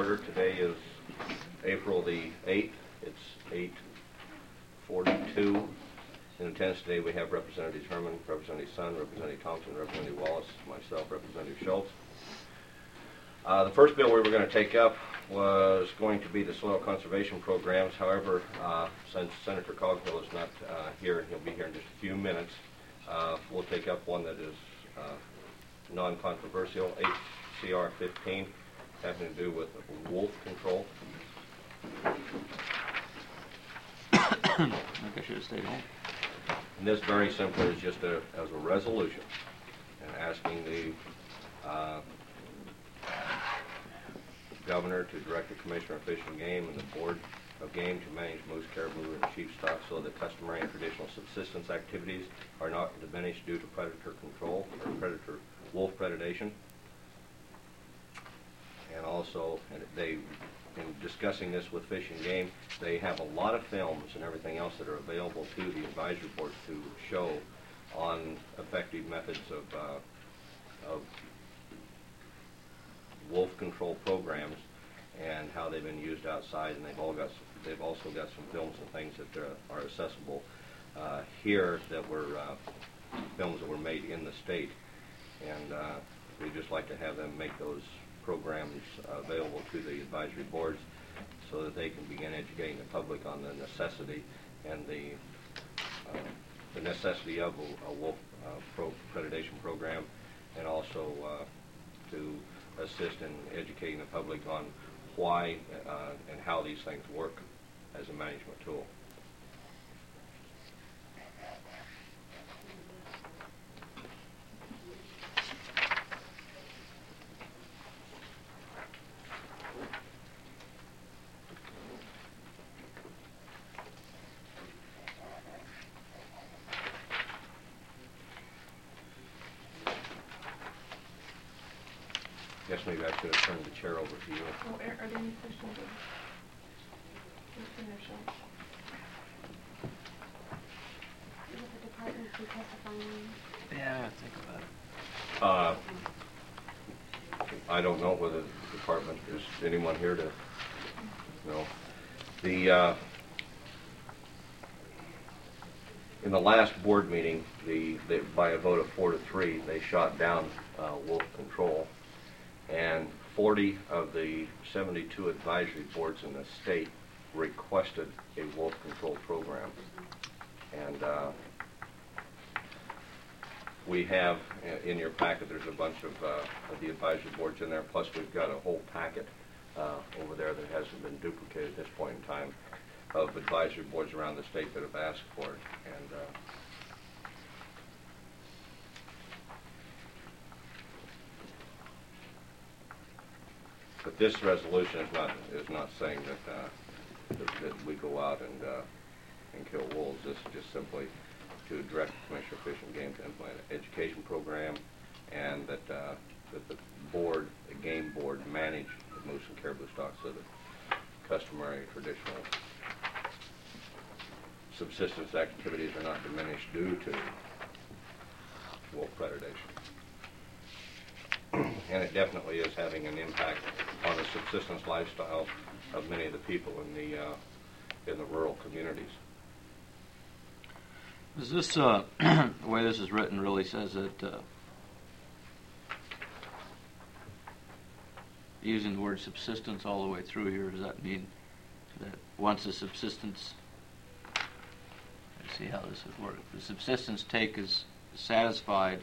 order. Today is April the 8th. It's 8:42. In attendance today we have Representative Herman, Representative Sun, Representative Thompson, Representative Wallace, myself, Representative Schultz. The first bill we were going to take up was going to be the soil conservation programs. However, since Senator Coghill is not here, and he'll be here in just a few minutes, we'll take up one that is non-controversial, HCR 15, having to do with wolf control. I think I should have stayed home. And this very simply is just as a resolution and asking the governor to direct the Commissioner of Fish and Game and the Board of Game to manage moose, caribou, and sheep stock so that customary and traditional subsistence activities are not diminished due to predator control or wolf predation. And also, in discussing this with Fish and Game, they have a lot of films and everything else that are available to the advisory board to show on effective methods of wolf control programs and how they've been used outside, and they've also got some films and things that are accessible here that were films that were made in the state, and we'd just like to have them make those programs available to the advisory boards so that they can begin educating the public on the necessity and the necessity of a wolf predation program, and also to assist in educating the public on why and how these things work as a management tool. I guess maybe I should have turned the chair over to you. Oh, are there any questions of Commissioner Schultz? Would the department be testifying? Yeah, think about it. I don't know whether the department, is anyone here to know. In the last board meeting, by a vote of 4-3, they shot down wolf control. And 40 of the 72 advisory boards in the state requested a wolf control program. And we have, in your packet, there's a bunch of the advisory boards in there, plus we've got a whole packet over there that hasn't been duplicated at this point in time of advisory boards around the state that have asked for it. And but this resolution is not saying that we go out and kill wolves. This is just simply to direct the Commissioner of Fish and Game to implement an education program, and that the board, the game board, manage the moose and caribou stock so that customary traditional subsistence activities are not diminished due to wolf predation. And it definitely is having an impact on the subsistence lifestyle of many of the people in the rural communities. Is this the way this is written really says that using the word subsistence all the way through here? Does that mean that once the subsistence, let's see how this would work, the subsistence take is satisfied,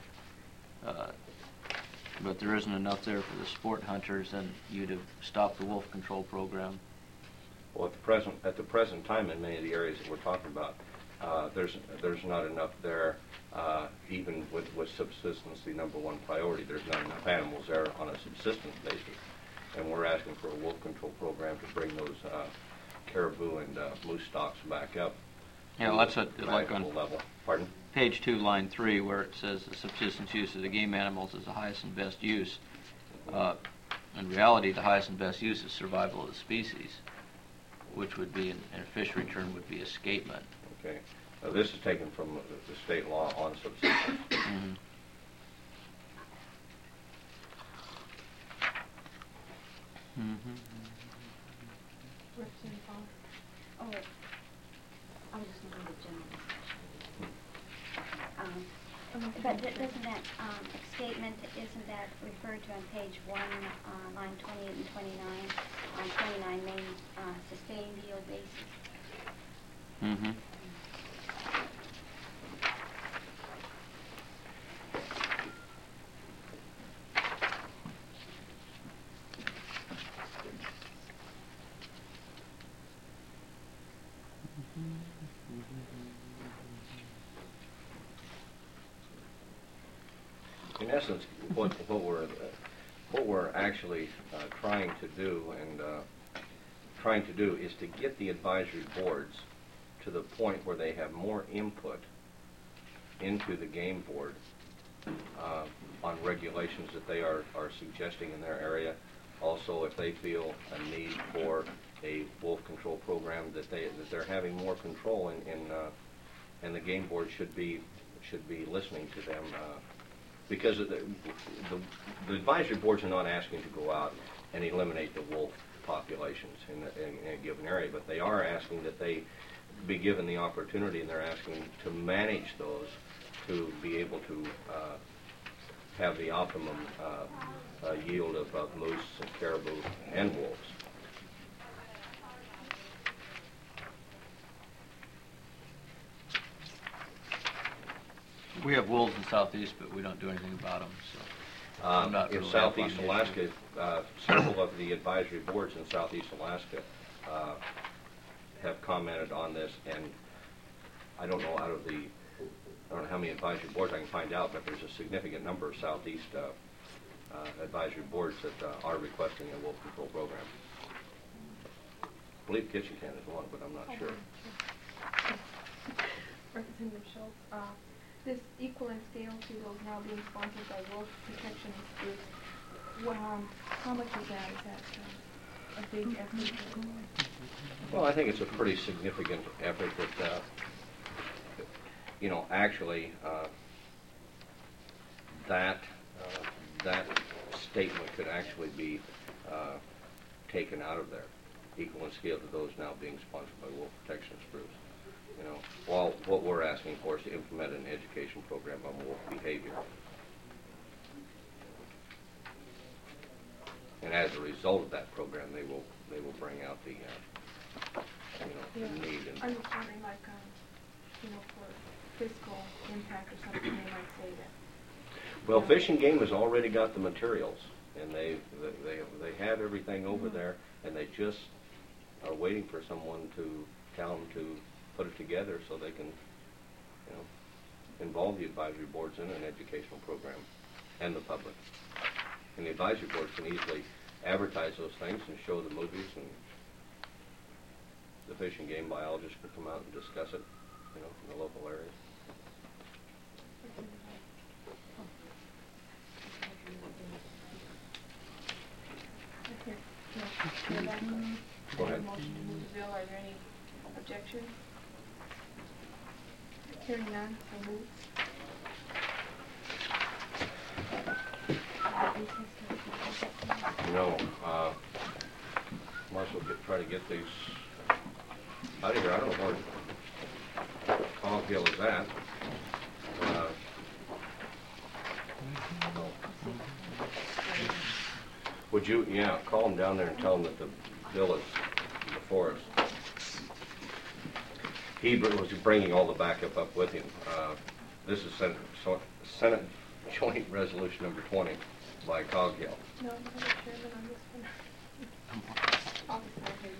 but there isn't enough there for the sport hunters, then you'd have stopped the wolf control program? Well, at the present time, in many of the areas that we're talking about, there's not enough there. Even with subsistence, the number one priority, there's not enough animals there on a subsistence basis, and we're asking for a wolf control program to bring those caribou and moose stocks back up. Yeah, well, that's like on level. Pardon? Page 2, line 3, where it says the subsistence use of the game animals is the highest and best use. In reality, the highest and best use is survival of the species, which would be, in a fishery term, would be escapement. Okay. Now, this is taken from the state law on subsistence. Mm-hmm. Representative Fogg. Oh, I was just looking at the general discussion. But doesn't that statement, isn't that referred to on page 1, line 28 and 29, on 29 main sustained yield basis? Mm-hmm. In essence, what we're actually trying to do is to get the advisory boards to the point where they have more input into the game board on regulations that they are suggesting in their area. Also, if they feel a need for a wolf control program, that they're having more control and the game board should be listening to them. Because the advisory boards are not asking to go out and eliminate the wolf populations in a given area, but they are asking that they be given the opportunity, and they're asking to manage those to be able to have the optimum yield of moose and caribou and wolves. We have wolves in Southeast, but we don't do anything about them. So I'm not In really Southeast up on the Alaska, issue. several of the advisory boards in Southeast Alaska have commented on this, and I don't know how many advisory boards I can find out, but there's a significant number of Southeast advisory boards that are requesting a wolf control program. I believe Ketchikan is one, but I'm not sure. Representative Schultz, this equal and scale field now being sponsored by Wolf Protection Group, how much is that? Is that a big effort? Well, I think it's a pretty significant effort that, actually, that statement could actually be taken out of there, equal in scale to those now being sponsored by Wolf Protection Groups. While what we're asking for is to implement an education program on wolf behavior. And as a result of that program, they will bring out the need. And I was wondering, like, for fiscal impact or something, they might say that. Well, Fish and Game has already got the materials, and they have everything over there, and they just are waiting for someone to tell them to put it together so they can, involve the advisory boards in an educational program and the public. And the advisory boards can easily advertise those things and show the movies, and the Fish and Game biologists can come out and discuss it, in the local areas. Go ahead. Motion to move the bill. Are there any objections? Hearing none, so moved. Might as well try to get these out of here. I don't know where Coghill is at. Would you, call them down there and tell them that the bill is before us. He was bringing all the backup up with him. This is Senate Joint Resolution number 20 by Coghill. No, I'm not chairman on this one. I'll decide here.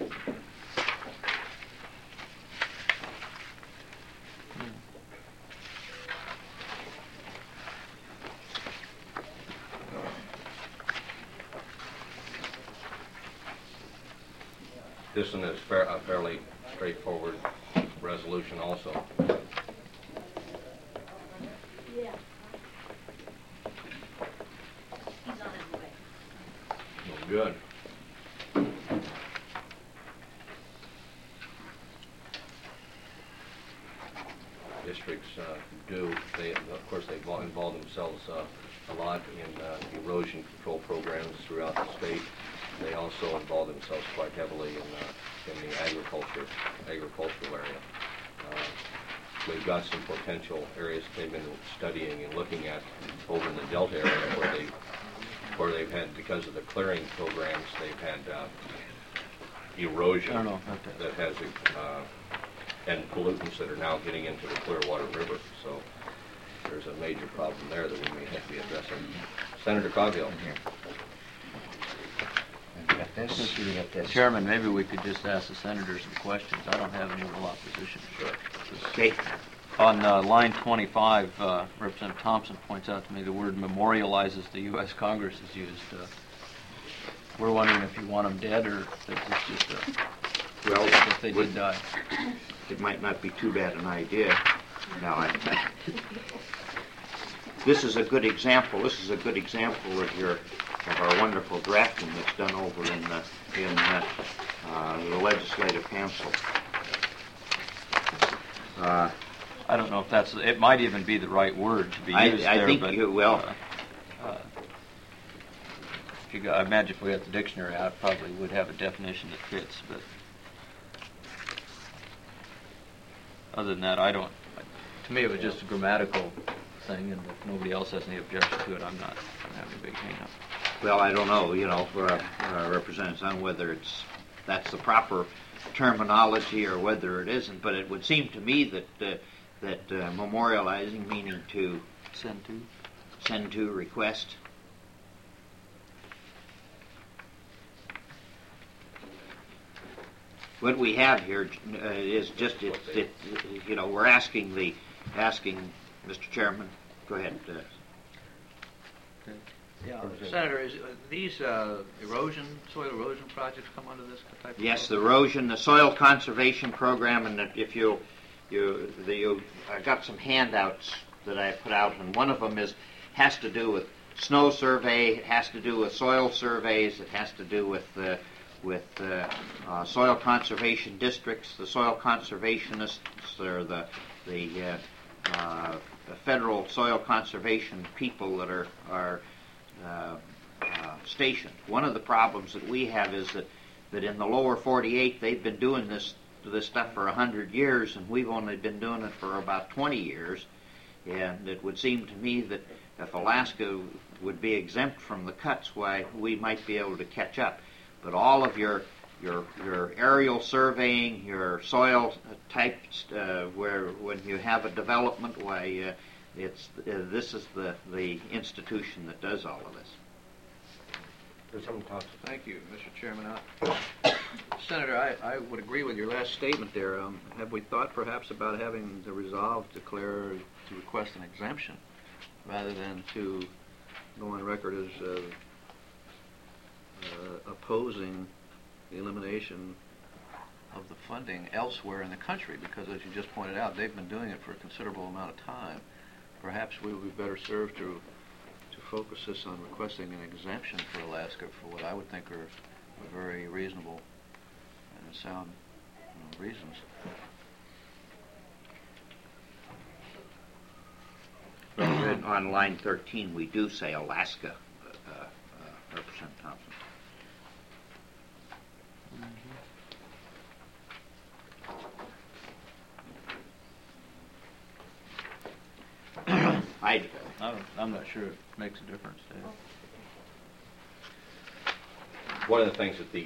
This one is a fairly straightforward resolution also. Yeah. He's on his way. Well, good. Districts of course, they involve themselves a lot in erosion control programs throughout the state. They also involve themselves quite heavily in the agricultural area. We've got some potential areas they've been studying and looking at over in the Delta area where they've had, because of the clearing programs, they've had erosion I don't know about that. that has and pollutants that are now getting into the Clearwater River. So there's a major problem there that we may have to be addressing. Senator Coghill. Chairman, maybe we could just ask the senators some questions. I don't have any real opposition. Sure. Okay. On line 25, Representative Thompson points out to me the word memorializes the U.S. Congress is used. We're wondering if you want them dead or if it's just Well, if they did die. it might not be too bad an idea. Now, this is a good example. This is a good example of our wonderful drafting that's done over in the Legislative Council. I don't know if that's, it might even be the right word to be used I there, think but you will. I imagine if we got the dictionary out, it probably would have a definition that fits, but other than that, to me it was just a grammatical thing, and if nobody else has any objection to it, I'm not having a big hang-up. Well, I don't know, for Representative Son, whether that's the proper terminology or whether it isn't, but it would seem to me that memorializing, meaning to send to, request. What we have here is just, we're asking Mr. Chairman, go ahead. Yeah, Senator, these soil erosion projects come under this type of Yes, the program? the soil conservation program, and if I got some handouts that I put out, and one of them has to do with snow survey, it has to do with soil surveys, it has to do with soil conservation districts. The soil conservationists are the federal soil conservation people that are stationed. One of the problems that we have is that in the lower 48 they've been doing this stuff for 100 years, and we've only been doing it for about 20 years. And it would seem to me that if Alaska would be exempt from the cuts, why we might be able to catch up. But all of your aerial surveying, your soil types, where when you have a development, why this is the institution that does all of this. Thank you, Mr. Chairman. Senator, I would agree with your last statement there. Have we thought perhaps about having the resolve to request an exemption rather than to go on record as opposing the elimination of the funding elsewhere in the country? Because as you just pointed out, they've been doing it for a considerable amount of time. Perhaps we would be better served to focus this on requesting an exemption for Alaska for what I would think are very reasonable and sound reasons. On line 13, we do say Alaska, Representative Thompson. I'm not sure it makes a difference, Dave. One of the things that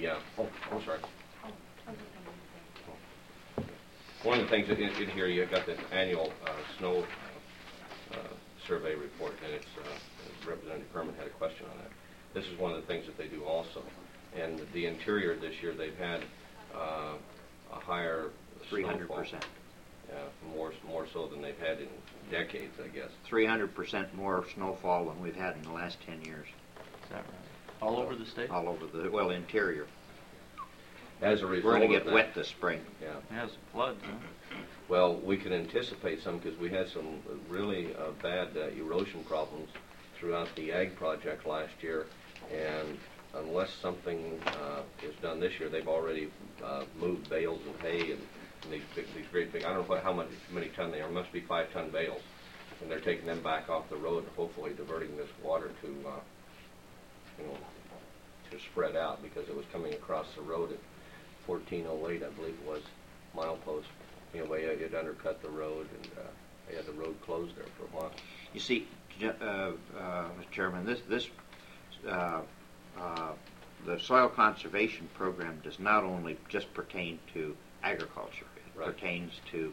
one of the things in here, you got the annual snow survey report, and Representative Herman had a question on that. This is one of the things that they do also. And the interior this year, they've had a higher 300%. Yeah, more so than they've had in decades, I guess. 300% more snowfall than we've had in the last 10 years. Is that right? All over the state? All over the interior. As a result, we're going to get that, wet this spring. Yeah. It has floods, huh? Well, we can anticipate some because we had some really bad erosion problems throughout the ag project last year, and unless something is done this year, they've already moved bales of hay and these great big, I don't know how many ton they are, must be 5-ton bales, and they're taking them back off the road, hopefully diverting this water to to spread out because it was coming across the road at 1408, I believe it was, milepost. Anyway, it undercut the road, and they had the road closed there for a while. You see, Mr. Chairman, the soil conservation program does not only just pertain to agriculture. It Right. pertains to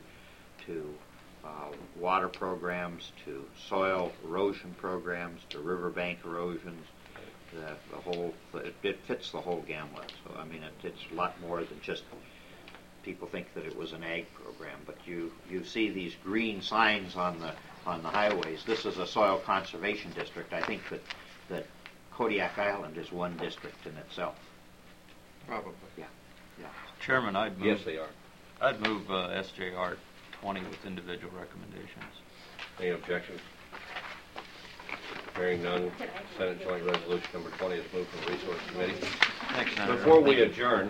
water programs, to soil erosion programs, to riverbank erosions. The whole it fits the whole gamut. So I mean, it's a lot more than just. People think that it was an ag program, but you see these green signs on the highways. This is a soil conservation district. I think that Kodiak Island is one district in itself. Probably. Yeah. Chairman, I'd move. Yes, they are. I'd move SJR 20 with individual recommendations. Any objections? Hearing none, Senate Joint Resolution number 20 is moved from the Resource Committee. Thanks, Senator. Before we adjourn,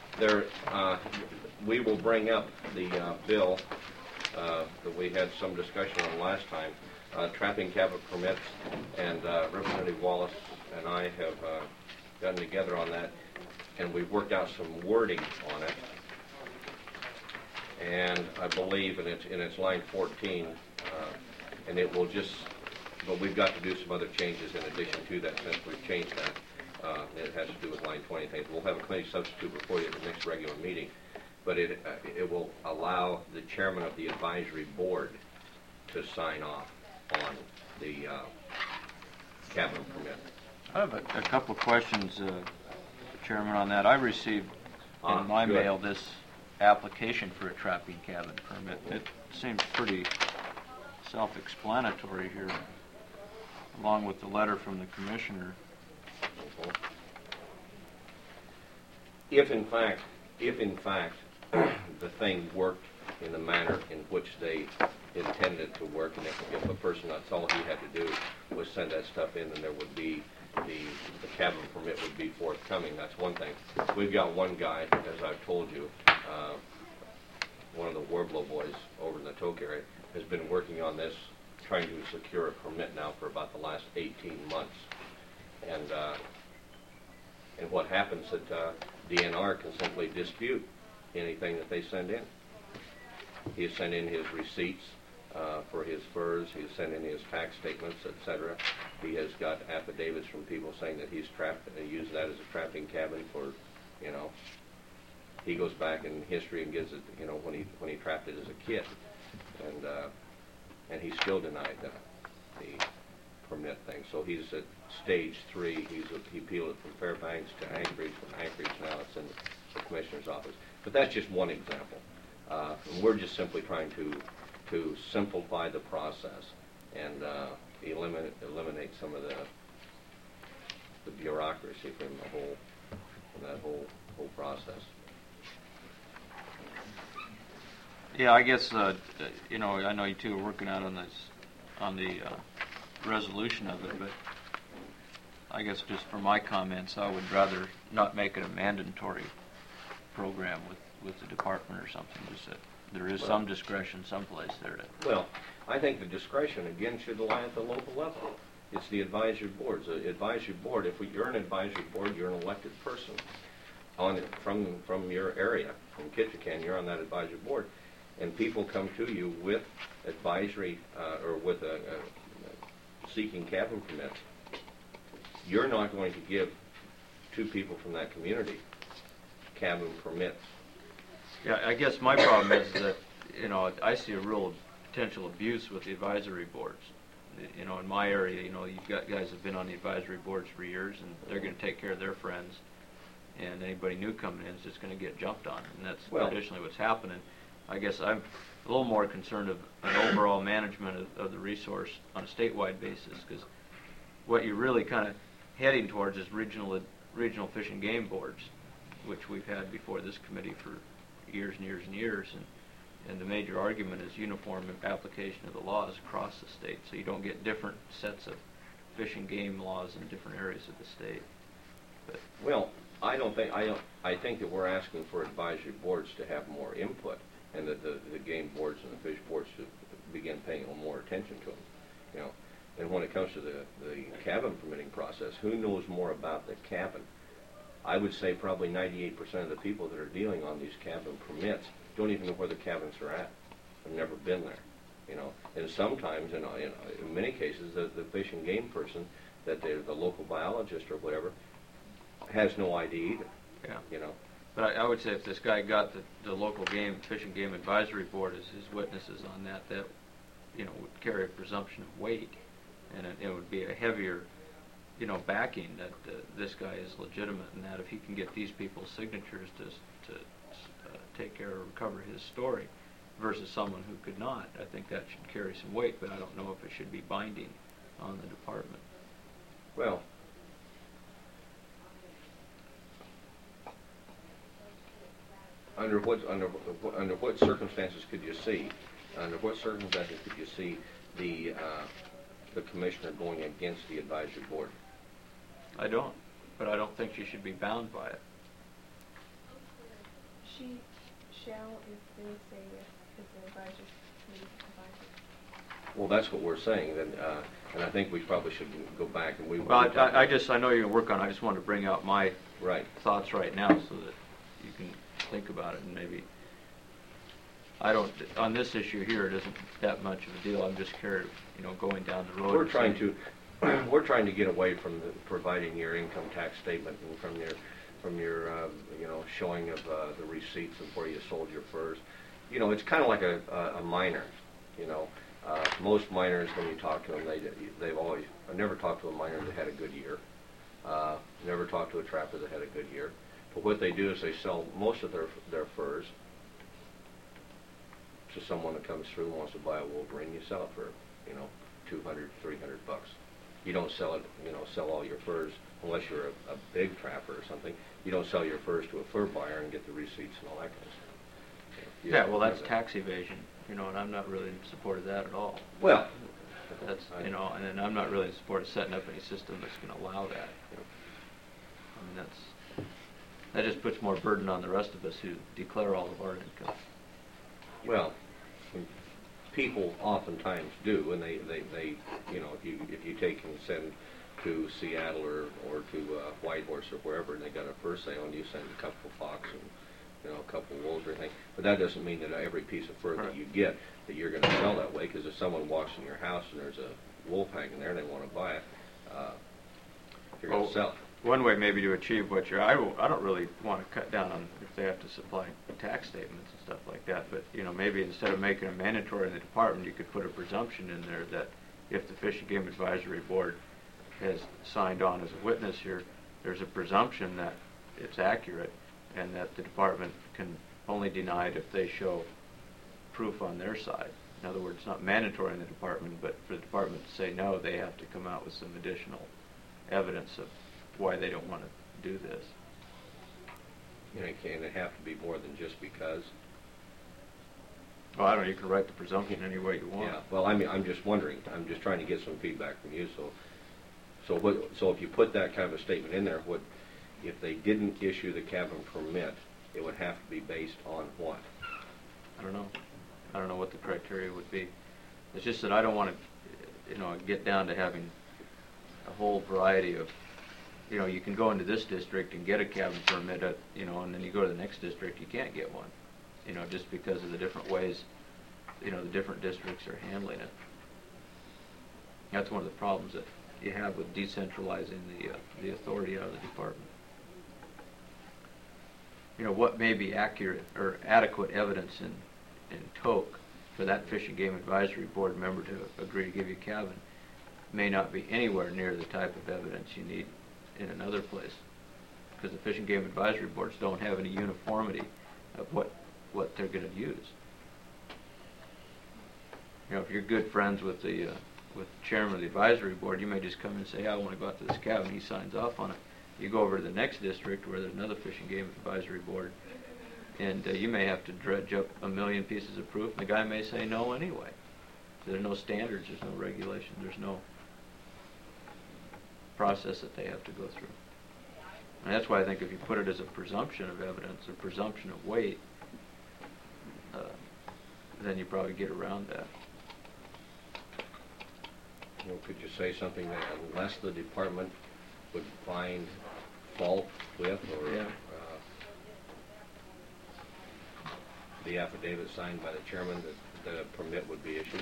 we will bring up the bill that we had some discussion on last time, trapping cabin permits, and Representative Wallace and I have gotten together on that, and we've worked out some wording on it. And I believe, and it's line 14, and it will just, but we've got to do some other changes in addition to that since we've changed that. It has to do with line 20 things. We'll have a committee substitute before you at the next regular meeting, but it will allow the chairman of the advisory board to sign off on the cabin permit. I have a couple of questions, Chairman, on that. I received in my good. mail this application for a trapping cabin permit. It seems pretty self-explanatory here, along with the letter from the commissioner. If in fact the thing worked in the manner in which they intended to work, and if a person, that's all he had to do was send that stuff in, then there would be the cabin permit would be forthcoming. That's one thing. We've got one guy, as I've told you, one of the Warblow boys over in the Tok area, has been working on this, trying to secure a permit now for about the last 18 months. And what happens that DNR can simply dispute anything that they send in. He has sent in his receipts for his furs. He has sent in his tax statements, etc. He has got affidavits from people saying that he's trapped and used that as a trapping cabin for, you know. He goes back in history and gives it, you know, when he trapped it as a kid, and he still denied the permit thing. So he's at stage 3. He appealed it from Fairbanks to Anchorage. From Anchorage now it's in the commissioner's office. But that's just one example. And we're just simply trying to simplify the process and eliminate some of the bureaucracy from that whole process. Yeah, I guess you know, I know you two are working out on the resolution of it, but I guess just for my comments, I would rather not make it a mandatory program with the department or something. Just that there is some discretion someplace there to. Well, I think the discretion again should lie at the local level. It's the advisory boards. The advisory board. If you're an advisory board, you're an elected person from your area, from Kitchikan. You're on that advisory board, and people come to you with advisory or with a seeking cabin permits. You're not going to give two people from that community cabin permits. Yeah, I guess my problem is that, you know, I see a real potential abuse with the advisory boards. You know, in my area, you know, you've got guys who've been on the advisory boards for years, and they're going to take care of their friends, and anybody new coming in is just going to get jumped on, and that's traditionally what's happening. I guess I'm a little more concerned of an overall management of the resource on a statewide basis, because what you're really kind of heading towards is regional fish and game boards, which we've had before this committee for years and years and years, and the major argument is uniform application of the laws across the state, so you don't get different sets of fish and game laws in different areas of the state. But Well, I think that we're asking for advisory boards to have more input, and that the game boards and the fish boards should begin paying a little more attention to them. You know, and when it comes to the cabin permitting process, who knows more about the cabin I would say probably 98% of the people that are dealing on these cabin permits don't even know where the cabins are at. Have never been there, you know. And sometimes, in many cases, the fish and game person, that the local biologist or whatever, has no idea either. Yeah. You know. But I would say if this guy got the local Fish and Game Advisory Board as his witnesses on that, you know, would carry a presumption of weight, and it would be a heavier, you know, backing that this guy is legitimate, and that if he can get these people's signatures to take care or recover his story, versus someone who could not, I think that should carry some weight. But I don't know if it should be binding on the department. Well, under what circumstances could you see? Under what circumstances could you see the commissioner going against the advisory board? I don't, but I don't think she should be bound by it. She shall if they say if the advisors need advisors. Well, that's what we're saying. Then, and I think we probably should go back and we. Well, I know you're gonna work on it. I just wanted to bring out my thoughts right now so that you can think about it, and maybe on this issue here, it isn't that much of a deal. I'm just going down the road. We're trying to get away from providing your income tax statement and from your showing of the receipts of where you sold your furs. You know, it's kind of like a miner. You know, most miners, when you talk to them, I've never talked to a miner that had a good year. Never talked to a trapper that had a good year. But what they do is they sell most of their furs to someone that comes through and wants to buy a Wolverine. You sell it for, $200, $300. You don't sell it, sell all your furs unless you're a big trapper or something. You don't sell your furs to a fur buyer and get the receipts and all that kind of stuff. Yeah, well, that's tax evasion, and I'm not really in support of that at all. Well, that's and I'm not really in support of setting up any system that's going to allow that. I mean, that just puts more burden on the rest of us who declare all of our income. Well, people oftentimes do, and they if you take and send to Seattle or to Whitehorse or wherever, and they got a fur sale, and you send a couple of fox and a couple of wolves or anything, but that doesn't mean that every piece of fur that you get that you're going to sell that way. Because if someone walks in your house and there's a wolf hanging there and they want to buy it, you're going to sell it. One way maybe to achieve what I don't really want to cut down on if they have to supply tax statements and stuff like that, but maybe instead of making it mandatory in the department, you could put a presumption in there that if the Fish and Game Advisory Board has signed on as a witness here, there's a presumption that it's accurate, and that the department can only deny it if they show proof on their side. In other words, it's not mandatory in the department, but for the department to say no, they have to come out with some additional evidence of why they don't want to do this. Can it have to be more than just because? Well, I don't know. You can write the presumption any way you want. Yeah. Well, I'm just wondering. I'm just trying to get some feedback from you. So if you put that kind of a statement in there, if they didn't issue the cabin permit, it would have to be based on what? I don't know. I don't know what the criteria would be. It's just that I don't want to, get down to having a whole variety of. You can go into this district and get a cabin permit, and then you go to the next district, you can't get one, just because of the different ways, the different districts are handling it. That's one of the problems that you have with decentralizing the authority out of the department. What may be accurate or adequate evidence in Tok for that Fish and Game Advisory Board member to agree to give you a cabin may not be anywhere near the type of evidence you need in another place, because the Fish and Game Advisory Boards don't have any uniformity of what they're going to use. If you're good friends with the chairman of the advisory board, you may just come and say, I want to go out to this cabin. He signs off on it. You go over to the next district where there's another Fish and Game Advisory Board, and you may have to dredge up a million pieces of proof, and the guy may say no anyway. So there's no standards, there's no regulation, there's no process that they have to go through. And that's why I think if you put it as a presumption of evidence, a presumption of weight, then you probably get around that. Could you say something that unless the department would find default with, or Yeah. the affidavit signed by the chairman that the permit would be issued.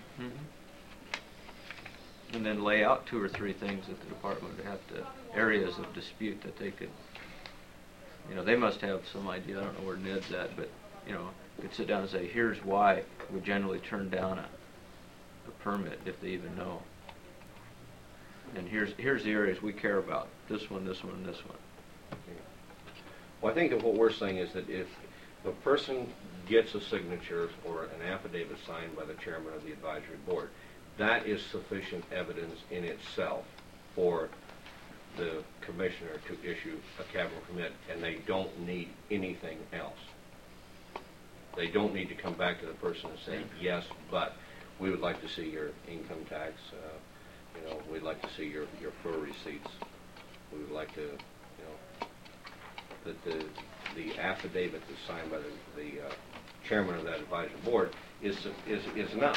And then lay out 2 or 3 things that the department would have to, areas of dispute that they could, they must have some idea, I don't know where Ned's at, but, could sit down and say, here's why we generally turn down a permit, if they even know. And here's the areas we care about, this one, this one, and this one. Well, I think that what we're saying is that if the person gets a signature or an affidavit signed by the chairman of the advisory board, that is sufficient evidence in itself for the commissioner to issue a capital permit, and they don't need anything else. They don't need to come back to the person and say, yes, but we would like to see your income tax, we'd like to see your FUR receipts. We would like to, that the affidavit that's signed by the chairman of that advisory board is enough.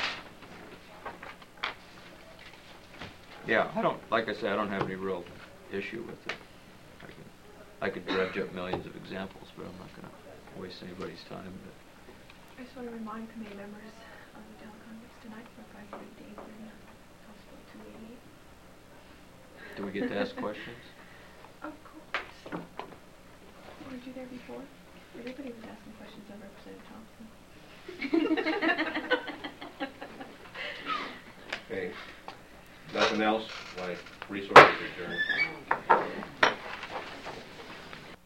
Yeah, like I said, I don't have any real issue with it. I could dredge up millions of examples, but I'm not going to waste anybody's time. I just want to remind committee members of the teleconference tonight from 5:30 to 8:30 on House Bill 288. Do we get to ask questions? Of course. Weren't you there before? Everybody was asking questions of Representative Thompson. Okay. Nothing else? My resources adjourned.